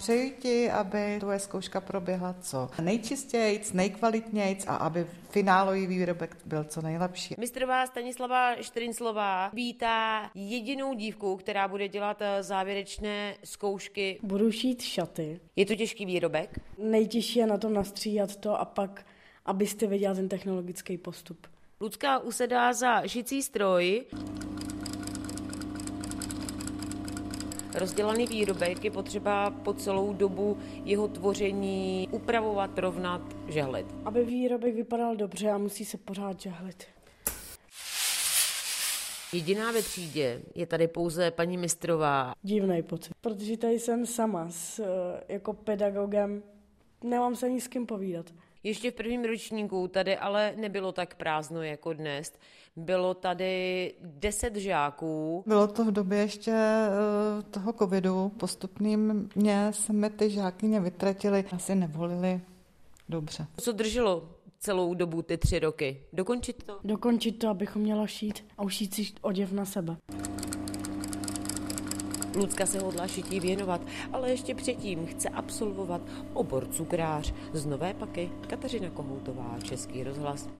Přeji ti, aby tvoje zkouška proběhla co nejčistějc, nejkvalitnějc a aby finálový výrobek byl co nejlepší. Mistrová Stanislava Štrynclová vítá jedinou dívku, která bude dělat závěrečné zkoušky. Budu šít šaty. Je to těžký výrobek? Nejtěžší je na tom nastříhat to a pak, abyste věděla ten technologický postup. Lucka usedá za šicí stroj. Rozdělaný výrobek je potřeba po celou dobu jeho tvoření upravovat, rovnat, žehlit. Aby výrobek vypadal dobře a musí se pořád žehlit. Jediná ve třídě je tady pouze paní mistrová. Divný pocit, protože tady jsem sama jako pedagogem, nemám se ani s kým povídat. Ještě v prvním ročníku tady ale nebylo tak prázdno jako dnes. Bylo tady 10 žáků. Bylo to v době ještě toho covidu. Postupným se mi ty žákyně vytratily, asi nevolili dobře. Co drželo celou dobu ty 3 roky? Dokončit to? Dokončit to, abychom měla šít a ušít si oděv na sebe. Lucka se hodlá šití věnovat, ale ještě předtím chce absolvovat obor cukrář. Z Nové Paky Kateřina Kohoutová, Český rozhlas.